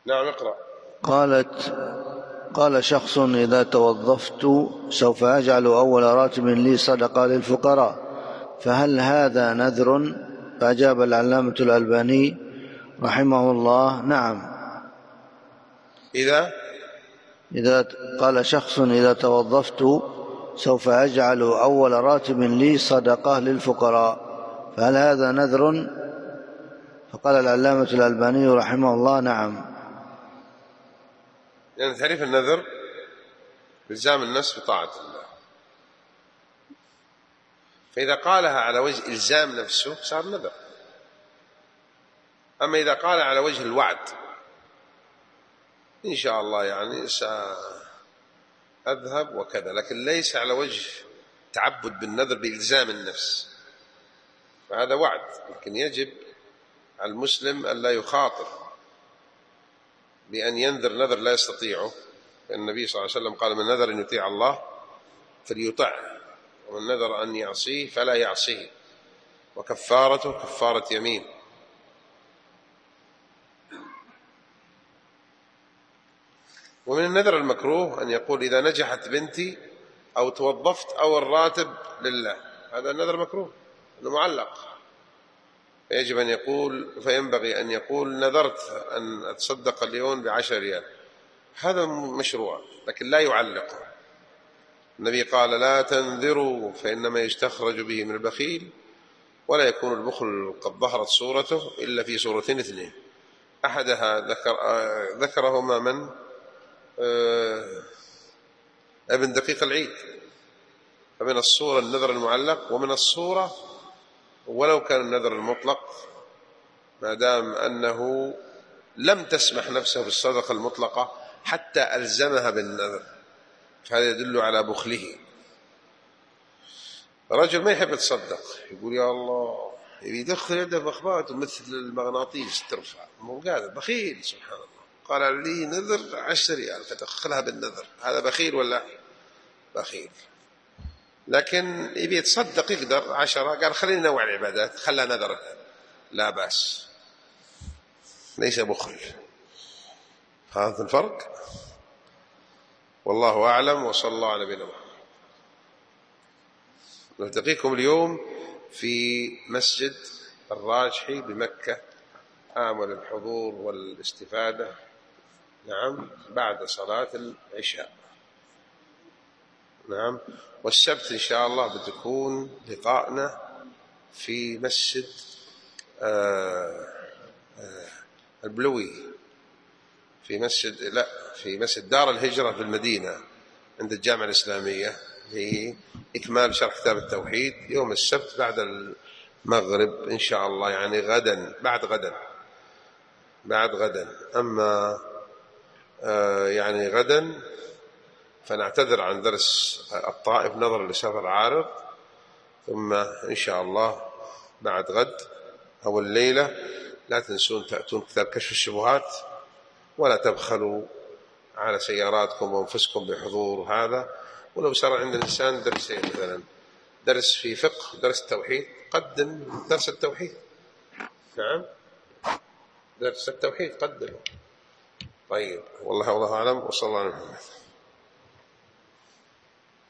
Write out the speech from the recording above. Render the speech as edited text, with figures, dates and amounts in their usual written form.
نعم اقرأ. قال شخص: إذا توظفت سوف أجعل أول راتب لي صدقة للفقراء، فهل هذا نذر؟ فأجاب العلامة الألباني رحمه الله: نعم. قال شخص: إذا توظفت سوف أجعل أول راتب لي صدقة للفقراء، فهل هذا نذر؟ فقال العلامة الألباني رحمه الله: نعم. يعني تعريف النذر إلزام النفس بطاعة الله، فإذا قالها على وجه إلزام نفسه صار نذر. أما إذا قال على وجه الوعد، إن شاء الله يعني سأذهب وكذا، لكن ليس على وجه تعبد بالنذر بإلزام النفس، فهذا وعد. لكن يجب على المسلم أن لا يخاطر بأن ينذر نذر لا يستطيعه، لأن النبي صلى الله عليه وسلم قال: من نذر أن يطيع الله فليطعه، ومن نذر أن يعصيه فلا يعصيه، وكفارته كفارة يمين. ومن النذر المكروه أن يقول: إذا نجحت بنتي أو توظفت أو الراتب لله، هذا النذر مكروه، أنه معلق. فيجب أن يقول، فينبغي أن يقول: نذرت أن أتصدق اليوم ب10 ريال، هذا مشروع، لكن لا يعلقه. النبي قال: لا تنذروا فإنما يستخرج به من البخيل، ولا يكون البخل قد ظهرت صورته إلا في صورتين اثنين، أحدها ذكرهما من ابن دقيق العيد. فمن الصورة النذر المعلق، ومن الصورة ولو كان النذر المطلق، ما دام أنه لم تسمح نفسه بالصدقة المطلقة حتى ألزمها بالنذر، فهذا يدل على بخله. رجل ما يحب يتصدق، يقول: يا الله، يدخل يده في أخباته مثل المغناطيس ترفع، مو قادر، بخيل سبحان الله. قال: لي نذر 10 ريال فتدخلها بالنذر، هذا بخيل ولا بخيل؟ لكن يبي يتصدق يقدر 10، قال: خليني نوع العبادات، خلى نذر، لا بأس، ليس بخل. هذا الفرق، والله أعلم، وصلى الله على نبينا محمد. نلتقيكم اليوم في مسجد الراجحي بمكة، آمل الحضور والاستفادة، نعم، بعد صلاة العشاء، نعم. والسبت إن شاء الله بتكون لقاءنا في مسجد البلوي، في مسجد دار الهجرة في المدينة عند الجامعة الإسلامية، لإكمال شرح كتاب التوحيد يوم السبت بعد المغرب إن شاء الله، يعني غدا، بعد غدا. أما يعني غدا فنعتذر عن درس الطائف نظرا لسفر عارض، ثم إن شاء الله بعد غد أو الليلة لا تنسون تأتون كتاب كشف الشبهات، ولا تبخلوا على سياراتكم وأنفسكم بحضور هذا. ولو صار عند الإنسان درسين مثلا، درس في فقه، درس التوحيد، قدم درس التوحيد، نعم، درس التوحيد قدم. طيب، والله أعلم، وصلى الله عليه وسلم.